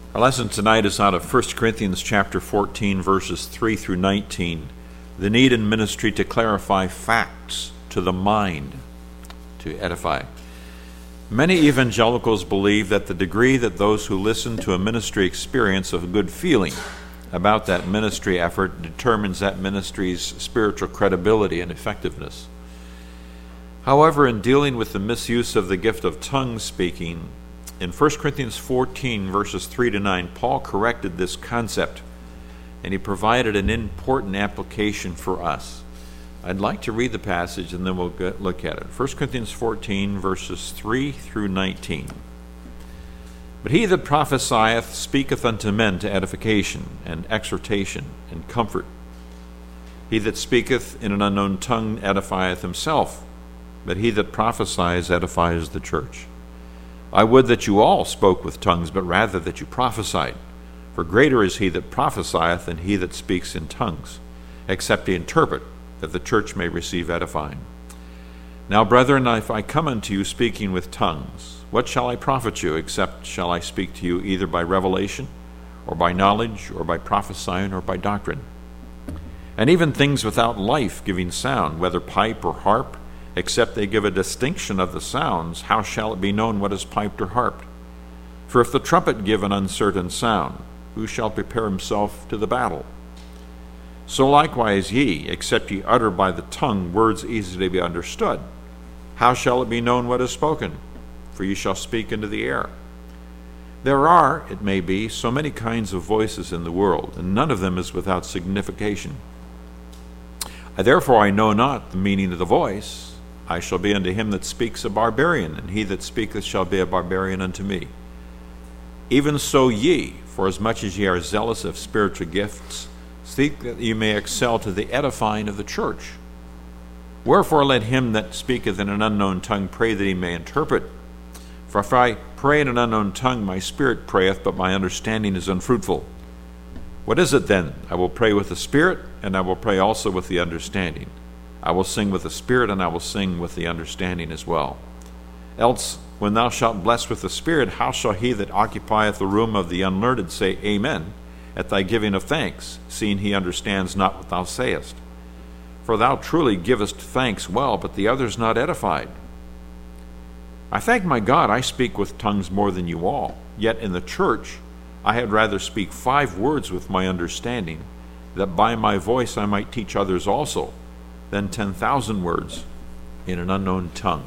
Our lesson tonight is out of 1 Corinthians chapter 14, verses 3 through 19. The need in ministry to clarify facts to the mind, to edify. Many evangelicals believe that the degree that those who listen to a ministry experience of good feeling about that ministry effort determines that ministry's spiritual credibility and effectiveness. However, in dealing with the misuse of the gift of tongue speaking, in 1 Corinthians 14, verses 3 to 9, Paul corrected this concept, and he provided an important application for us. I'd like to read the passage, and then we'll look at it. 1 Corinthians 14, verses 3 through 19. But he that prophesieth speaketh unto men to edification, and exhortation, and comfort. He that speaketh in an unknown tongue edifieth himself, but he that prophesies edifies the church. I would that you all spoke with tongues, but rather that you prophesied. For greater is he that prophesieth than he that speaks in tongues, except he interpret, that the church may receive edifying. Now, brethren, if I come unto you speaking with tongues, what shall I profit you, except shall I speak to you either by revelation, or by knowledge, or by prophesying, or by doctrine? And even things without life giving sound, whether pipe or harp, except they give a distinction of the sounds, how shall it be known what is piped or harped? For if the trumpet give an uncertain sound, who shall prepare himself to the battle? So likewise ye, except ye utter by the tongue words easy to be understood, how shall it be known what is spoken? For ye shall speak into the air. There are, it may be, so many kinds of voices in the world, and none of them is without signification. Therefore I know not the meaning of the voice. I shall be unto him that speaks a barbarian, and he that speaketh shall be a barbarian unto me. Even so ye, forasmuch as ye are zealous of spiritual gifts, seek that ye may excel to the edifying of the church. Wherefore let him that speaketh in an unknown tongue pray that he may interpret. For if I pray in an unknown tongue, my spirit prayeth, but my understanding is unfruitful. What is it then? I will pray with the spirit, and I will pray also with the understanding. I will sing with the spirit, and I will sing with the understanding as well. Else, when thou shalt bless with the spirit, how shall he that occupieth the room of the unlearned say Amen at thy giving of thanks, seeing he understands not what thou sayest? For thou truly givest thanks well, but the other is not edified. I thank my God I speak with tongues more than you all, yet in the church I had rather speak 5 words with my understanding, that by my voice I might teach others also, than 10,000 words in an unknown tongue.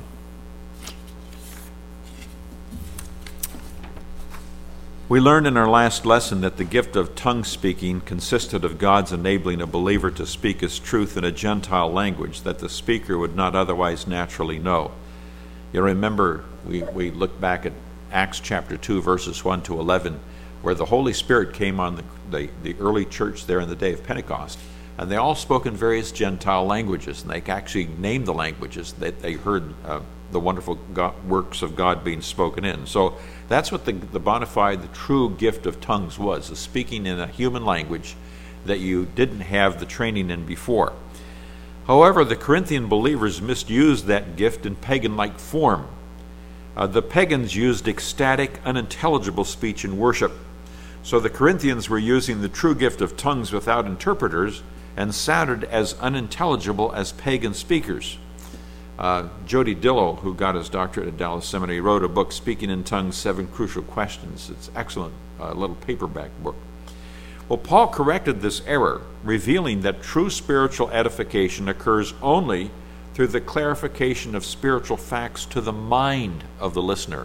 We learned in our last lesson that the gift of tongue speaking consisted of God's enabling a believer to speak his truth in a Gentile language that the speaker would not otherwise naturally know. You remember, we looked back at Acts chapter 2, verses 1 to 11, where the Holy Spirit came on the early church there in the day of Pentecost. And they all spoke in various Gentile languages, and they actually named the languages that they heard the wonderful works of God being spoken in. So that's what the bona fide, the true gift of tongues was, is speaking in a human language that you didn't have the training in before. However, the Corinthian believers misused that gift in pagan-like form. The pagans used ecstatic, unintelligible speech in worship. So the Corinthians were using the true gift of tongues without interpreters, and sounded as unintelligible as pagan speakers. Jody Dillow, who got his doctorate at Dallas Seminary, wrote a book, Speaking in Tongues, 7 Crucial Questions. It's an excellent little paperback book. Well, Paul corrected this error, revealing that true spiritual edification occurs only through the clarification of spiritual facts to the mind of the listener.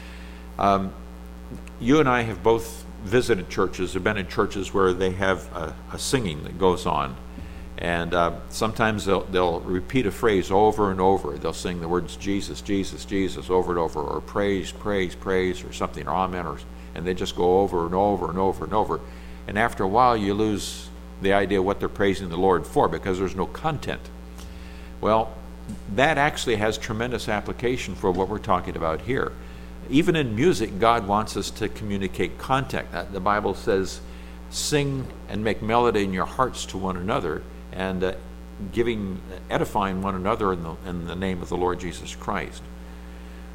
You and I have both visited churches, have been in churches where they have a singing that goes on, and sometimes they'll repeat a phrase over and over. They'll sing the words Jesus, Jesus, Jesus over and over, or praise, praise, praise, or something, or amen, and they just go over and over and over and over. And after a while, you lose the idea of what they're praising the Lord for, because there's no content. Well, that actually has tremendous application for what we're talking about here. Even in music, God wants us to communicate content. The Bible says, sing and make melody in your hearts to one another, and edifying one another in the name of the Lord Jesus Christ.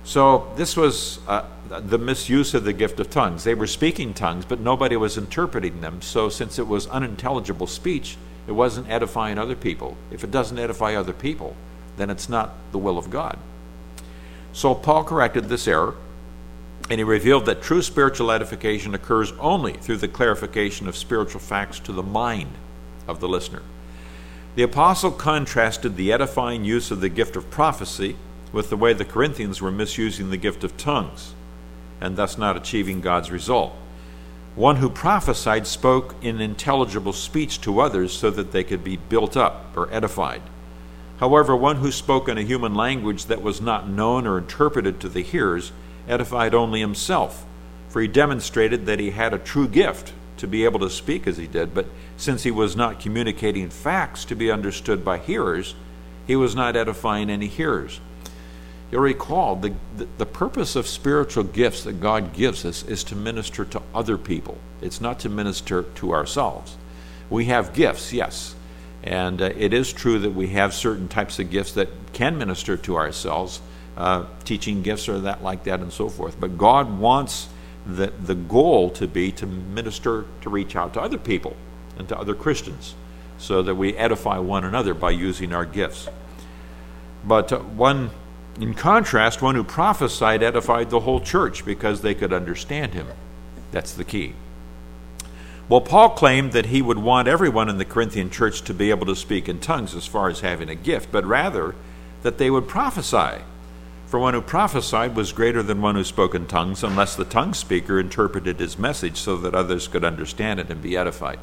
So this was the misuse of the gift of tongues. They were speaking tongues, but nobody was interpreting them. So since it was unintelligible speech, it wasn't edifying other people. If it doesn't edify other people, then it's not the will of God. So Paul corrected this error, and he revealed that true spiritual edification occurs only through the clarification of spiritual facts to the mind of the listener. The apostle contrasted the edifying use of the gift of prophecy with the way the Corinthians were misusing the gift of tongues, and thus not achieving God's result. One who prophesied spoke in intelligible speech to others so that they could be built up or edified. However, one who spoke in a human language that was not known or interpreted to the hearers edified only himself, for he demonstrated that he had a true gift to be able to speak as he did, but since he was not communicating facts to be understood by hearers, he was not edifying any hearers. You'll recall the purpose of spiritual gifts that God gives us is to minister to other people. It's not to minister to ourselves. We have gifts, yes, and it is true that we have certain types of gifts that can minister to ourselves, teaching gifts or that like that and so forth. But God wants the goal to be to minister, to reach out to other people and to other Christians so that we edify one another by using our gifts. But in contrast, one who prophesied edified the whole church because they could understand him. That's the key. Well, Paul claimed that he would want everyone in the Corinthian church to be able to speak in tongues as far as having a gift, but rather that they would prophesy. For one who prophesied was greater than one who spoke in tongues, unless the tongue speaker interpreted his message so that others could understand it and be edified.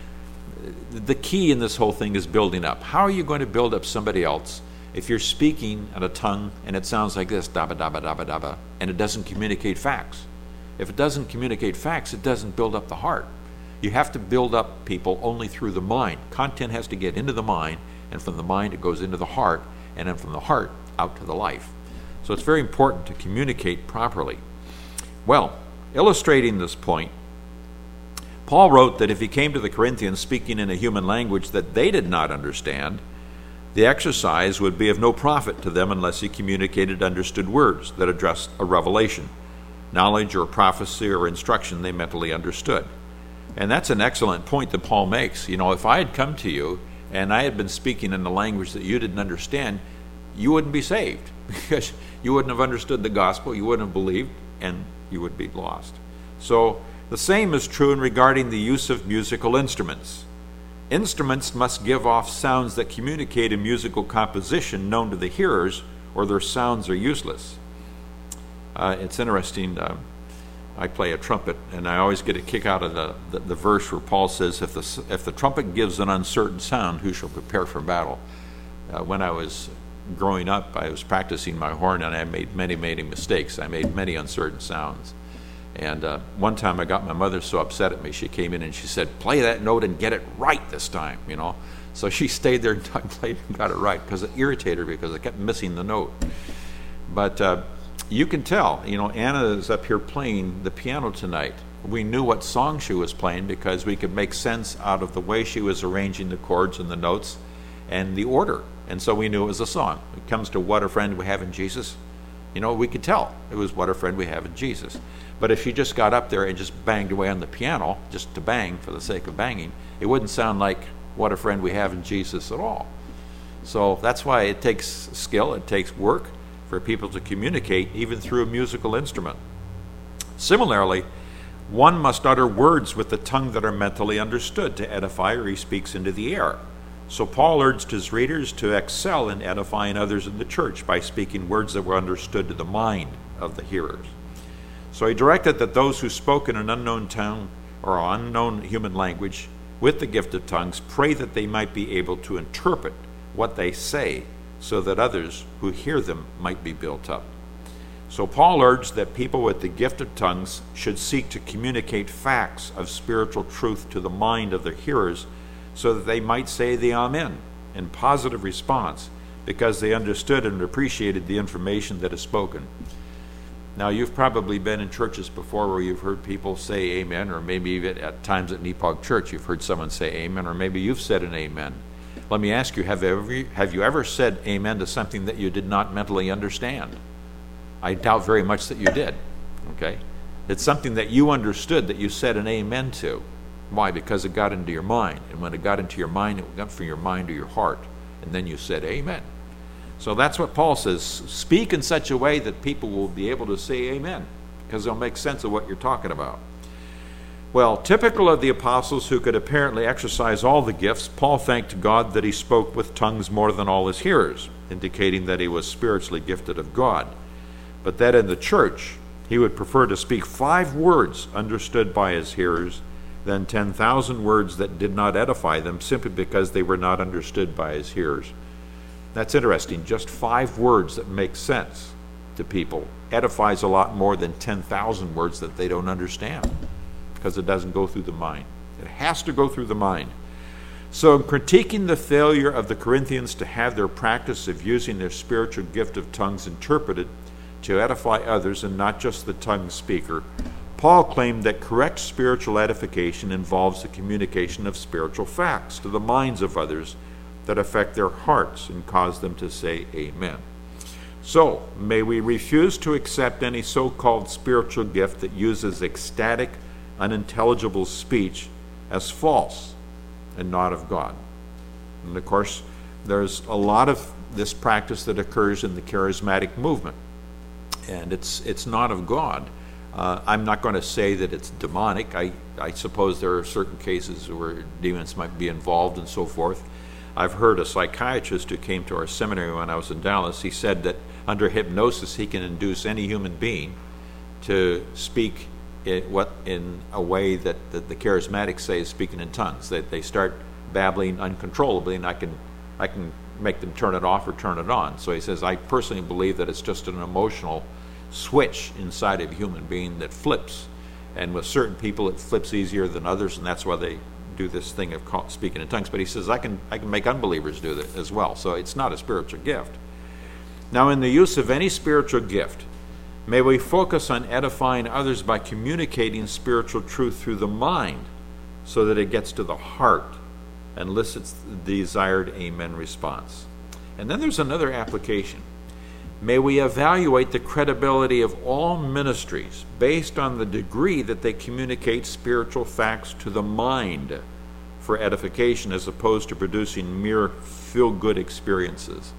The key in this whole thing is building up. How are you going to build up somebody else if you're speaking in a tongue and it sounds like this, dabba, dabba, dabba, dabba, and it doesn't communicate facts? If it doesn't communicate facts, it doesn't build up the heart. You have to build up people only through the mind. Content has to get into the mind, and from the mind it goes into the heart, and then from the heart out to the life. So it's very important to communicate properly. Well, illustrating this point, Paul wrote that if he came to the Corinthians speaking in a human language that they did not understand, the exercise would be of no profit to them unless he communicated understood words that addressed a revelation, knowledge or prophecy or instruction they mentally understood. And that's an excellent point that Paul makes. You know, if I had come to you and I had been speaking in a language that you didn't understand, you wouldn't be saved because you wouldn't have understood the gospel, you wouldn't have believed, and you would be lost. So the same is true in regarding the use of musical instruments. Instruments must give off sounds that communicate a musical composition known to the hearers, or their sounds are useless. It's interesting. I play a trumpet, and I always get a kick out of the verse where Paul says, if the trumpet gives an uncertain sound, who shall prepare for battle? When I was growing up, I was practicing my horn, and I made many, many mistakes. I made many uncertain sounds. And one time I got my mother so upset at me, she came in and she said, play that note and get it right this time, you know. So she stayed there until I played and got it right, because it irritated her because I kept missing the note. But you can tell, you know, Anna is up here playing the piano tonight. We knew what song she was playing because we could make sense out of the way she was arranging the chords and the notes and the order. And so we knew it was a song. It comes to What a Friend We Have in Jesus. You know, we could tell it was What a Friend We Have in Jesus. But if she just got up there and just banged away on the piano, just to bang for the sake of banging, it wouldn't sound like What a Friend We Have in Jesus at all. So that's why it takes skill, it takes work for people to communicate even through a musical instrument. Similarly, one must utter words with the tongue that are mentally understood to edify, or he speaks into the air. So Paul urged his readers to excel in edifying others in the church by speaking words that were understood to the mind of the hearers. So he directed that those who spoke in an unknown tongue or unknown human language with the gift of tongues pray that they might be able to interpret what they say so that others who hear them might be built up. So Paul urged that people with the gift of tongues should seek to communicate facts of spiritual truth to the mind of their hearers so that they might say the Amen in positive response because they understood and appreciated the information that is spoken. Now, you've probably been in churches before where you've heard people say amen, or maybe even at times at Nepog Church you've heard someone say amen, or maybe you've said an amen. Let me ask you, have you ever said amen to something that you did not mentally understand? I doubt very much that you did. Okay? It's something that you understood, that you said an amen to. Why? Because it got into your mind. And when it got into your mind, it went from your mind to your heart. And then you said amen. So that's what Paul says. Speak in such a way that people will be able to say amen, because they'll make sense of what you're talking about. Well, typical of the apostles who could apparently exercise all the gifts, Paul thanked God that he spoke with tongues more than all his hearers, indicating that he was spiritually gifted of God. But that in the church, he would prefer to speak 5 words understood by his hearers than 10,000 words that did not edify them, simply because they were not understood by his hearers. That's interesting. Just 5 words that make sense to people edifies a lot more than 10,000 words that they don't understand, because it doesn't go through the mind. It has to go through the mind. So in critiquing the failure of the Corinthians to have their practice of using their spiritual gift of tongues interpreted to edify others and not just the tongue speaker, Paul claimed that correct spiritual edification involves the communication of spiritual facts to the minds of others that affect their hearts and cause them to say amen. So, may we refuse to accept any so-called spiritual gift that uses ecstatic, unintelligible speech as false and not of God. And of course, there's a lot of this practice that occurs in the charismatic movement, and it's not of God. I'm not going to say that it's demonic. I suppose there are certain cases where demons might be involved and so forth. I've heard a psychiatrist who came to our seminary when I was in Dallas. He said that under hypnosis he can induce any human being to speak in a way that the charismatics say is speaking in tongues. That they start babbling uncontrollably, and I can make them turn it off or turn it on. So he says, I personally believe that it's just an emotional switch inside of a human being that flips. And with certain people it flips easier than others, and that's why they do this thing of speaking in tongues. But he says, I can make unbelievers do that as well. So it's not a spiritual gift. Now, in the use of any spiritual gift, may we focus on edifying others by communicating spiritual truth through the mind so that it gets to the heart and elicits the desired amen response. And then there's another application. May we evaluate the credibility of all ministries based on the degree that they communicate spiritual facts to the mind for edification, as opposed to producing mere feel-good experiences.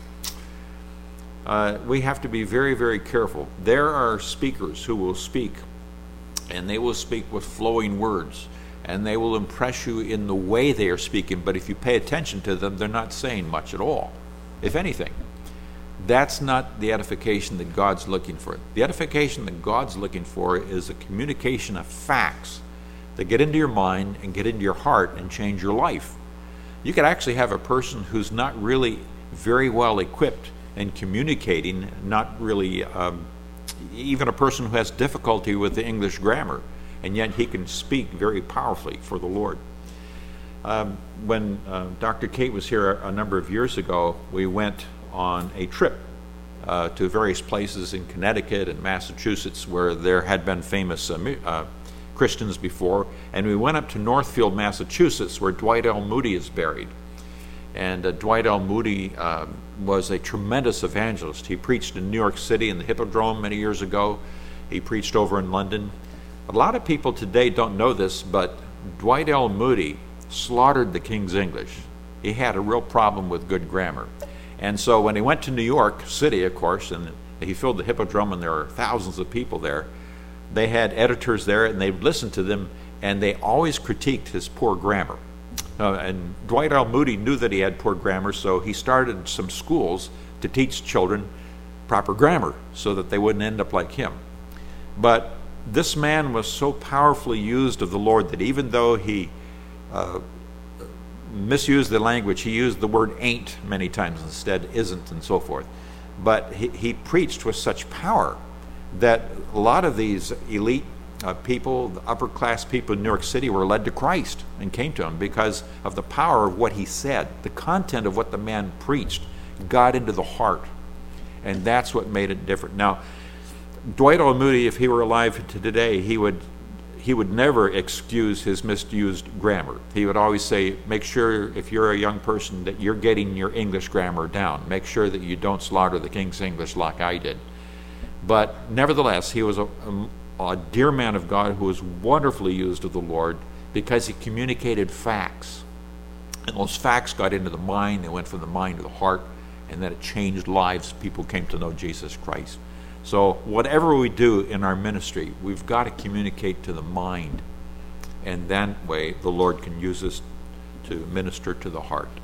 We have to be very, very careful. There are speakers who will speak, and they will speak with flowing words, and they will impress you in the way they are speaking, but if you pay attention to them, they're not saying much at all, if anything. That's not the edification that God's looking for. The edification that God's looking for is a communication of facts that get into your mind and get into your heart and change your life. You could actually have a person who's not really very well equipped in communicating, not really, even a person who has difficulty with the English grammar, and yet he can speak very powerfully for the Lord. When Dr. Kate was here a number of years ago, we went on a trip to various places in Connecticut and Massachusetts where there had been famous Christians before, and we went up to Northfield, Massachusetts, where Dwight L. Moody is buried. And Dwight L. Moody was a tremendous evangelist. He preached in New York City in the Hippodrome many years ago. He preached over in London. A lot of people today don't know this, but Dwight L. Moody slaughtered the King's English. He had a real problem with good grammar. And so when he went to New York City, of course, and he filled the Hippodrome, and there were thousands of people there, they had editors there, and they would listen to them, and they always critiqued his poor grammar. And Dwight L. Moody knew that he had poor grammar, so he started some schools to teach children proper grammar so that they wouldn't end up like him. But this man was so powerfully used of the Lord that even though he misused the language, he used the word ain't many times instead, isn't, and so forth. But he preached with such power that a lot of these elite people, the upper class people in New York City, were led to Christ and came to him because of the power of what he said. The content of what the man preached got into the heart, and that's what made it different. Now, Dwight L. Moody, if he were alive today, he would never excuse his misused grammar. He would always say, make sure, if you're a young person, that you're getting your English grammar down. Make sure that you don't slaughter the King's English like I did. But nevertheless, he was a dear man of God who was wonderfully used of the Lord because he communicated facts. And those facts got into the mind, they went from the mind to the heart, and then it changed lives. People came to know Jesus Christ. So whatever we do in our ministry, we've got to communicate to the mind. And that way the Lord can use us to minister to the heart.